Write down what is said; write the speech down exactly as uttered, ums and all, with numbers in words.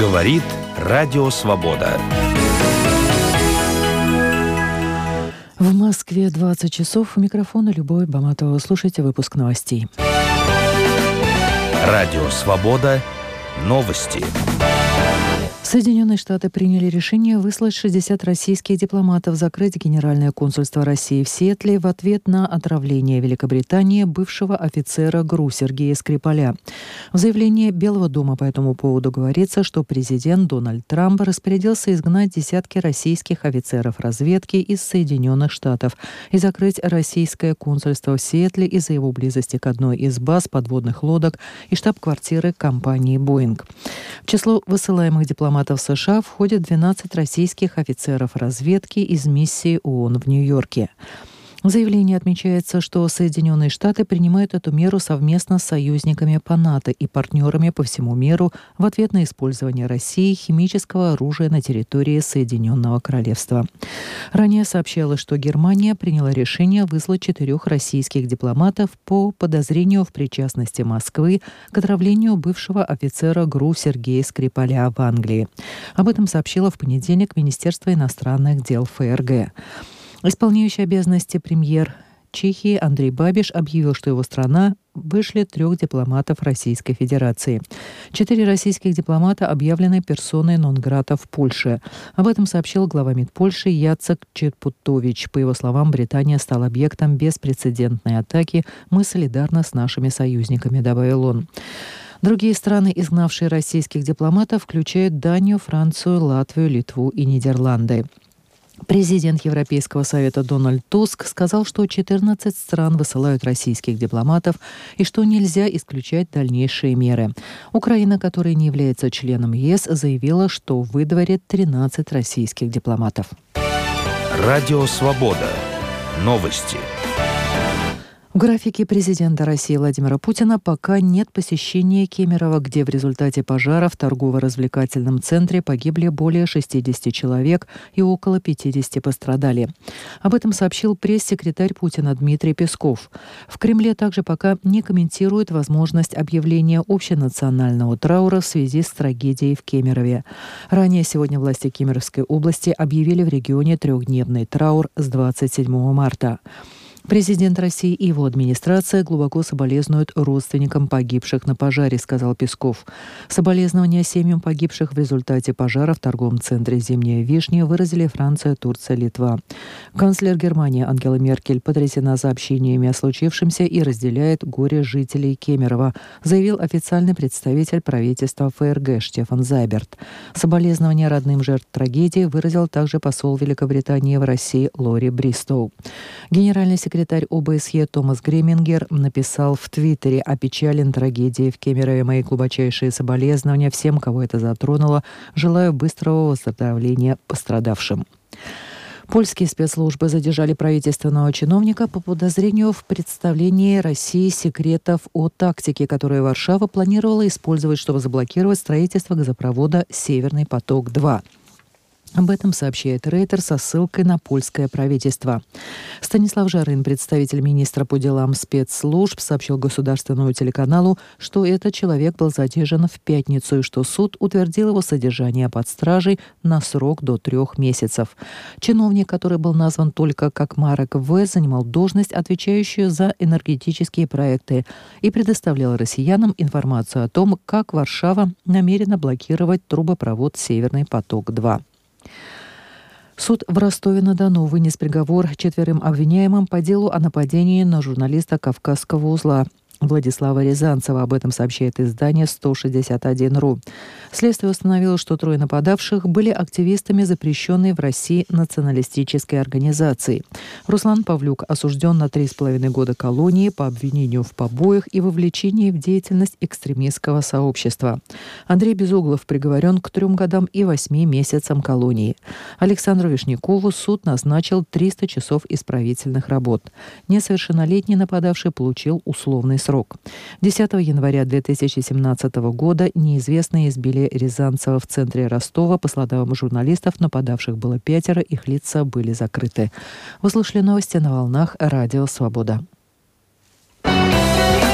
Говорит Радио Свобода. В Москве двадцать часов. У микрофона Любовь Баматова. Слушайте выпуск новостей. Радио Свобода. Новости. Соединенные Штаты приняли решение выслать шестьдесят российских дипломатов, закрыть Генеральное консульство России в Сиэтле в ответ на отравление Великобритании бывшего офицера ГРУ Сергея Скрипаля. В заявлении Белого дома по этому поводу говорится, что президент Дональд Трамп распорядился изгнать десятки российских офицеров разведки из Соединенных Штатов и закрыть российское консульство в Сиэтле из-за его близости к одной из баз подводных лодок и штаб-квартиры компании «Боинг». В число высылаемых дипломатов в США входят двенадцать российских офицеров разведки из миссии ООН в Нью-Йорке. В заявлении отмечается, что Соединенные Штаты принимают эту меру совместно с союзниками по НАТО и партнерами по всему миру в ответ на использование России химического оружия на территории Соединенного Королевства. Ранее сообщалось, что Германия приняла решение выслать четырех российских дипломатов по подозрению в причастности Москвы к отравлению бывшего офицера ГРУ Сергея Скрипаля в Англии. Об этом сообщило в понедельник Министерство иностранных дел ФРГ. Исполняющий обязанности премьер Чехии Андрей Бабиш объявил, что его страна вышлет трех дипломатов Российской Федерации. Четыре российских дипломата объявлены персоной нон-грата в Польше. Об этом сообщил глава МИД Польши Яцек Чепутович. По его словам, Британия стала объектом беспрецедентной атаки. Мы солидарны с нашими союзниками, добавил он. Другие страны, изгнавшие российских дипломатов, включают Данию, Францию, Латвию, Литву и Нидерланды. Президент Европейского совета Дональд Туск сказал, что четырнадцать стран высылают российских дипломатов и что нельзя исключать дальнейшие меры. Украина, которая не является членом ЕС, заявила, что выдворит тринадцать российских дипломатов. Радио Свобода. Новости. В графике президента России Владимира Путина пока нет посещения Кемерово, где в результате пожара в торгово-развлекательном центре погибли более шестидесяти человек и около пятидесяти пострадали. Об этом сообщил пресс-секретарь Путина Дмитрий Песков. В Кремле также пока не комментируют возможность объявления общенационального траура в связи с трагедией в Кемерове. Ранее сегодня власти Кемеровской области объявили в регионе трехдневный траур с двадцать седьмого марта. Президент России и его администрация глубоко соболезнуют родственникам погибших на пожаре, сказал Песков. Соболезнования семьям погибших в результате пожара в торговом центре «Зимняя вишня» выразили Франция, Турция, Литва. Канцлер Германии Ангела Меркель потрясена сообщениями о случившемся и разделяет горе жителей Кемерово, заявил официальный представитель правительства ФРГ Штефан Зайберт. Соболезнования родным жертв трагедии выразил также посол Великобритании в России Лори Бристоу. Генеральный секретарь Секретарь ОБСЕ Томас Гремингер написал в Твиттере: «Опечален трагедией в Кемерове. Мои глубочайшие соболезнования всем, кого это затронуло. Желаю быстрого выздоровления пострадавшим». Польские спецслужбы задержали правительственного чиновника по подозрению в представлении России секретов о тактике, которую Варшава планировала использовать, чтобы заблокировать строительство газопровода «Северный поток-два». Об этом сообщает Рейтер со ссылкой на польское правительство. Станислав Жарын, представитель министра по делам спецслужб, сообщил государственному телеканалу, что этот человек был задержан в пятницу и что суд утвердил его содержание под стражей на срок до трех месяцев. Чиновник, который был назван только как Марек В., занимал должность, отвечающую за энергетические проекты, и предоставлял россиянам информацию о том, как Варшава намерена блокировать трубопровод «Северный поток-два». Суд в Ростове-на-Дону вынес приговор четверым обвиняемым по делу о нападении на журналиста «Кавказского узла» Владислава Рязанцева. Об этом сообщает издание сто шестьдесят один точка ру. Следствие установило, что трое нападавших были активистами запрещенной в России националистической организации. Руслан Павлюк осужден на три с половиной года колонии по обвинению в побоях и вовлечении в деятельность экстремистского сообщества. Андрей Безуглов приговорен к трем годам и восьми месяцам колонии. Александру Вишнякову суд назначил триста часов исправительных работ. Несовершеннолетний нападавший получил условный срок. десятого января две тысячи семнадцатого года неизвестные избили Рязанцева в центре Ростова. По словам журналистов, нападавших было пятеро, их лица были закрыты. Вы слушали новости на волнах Радио Свобода.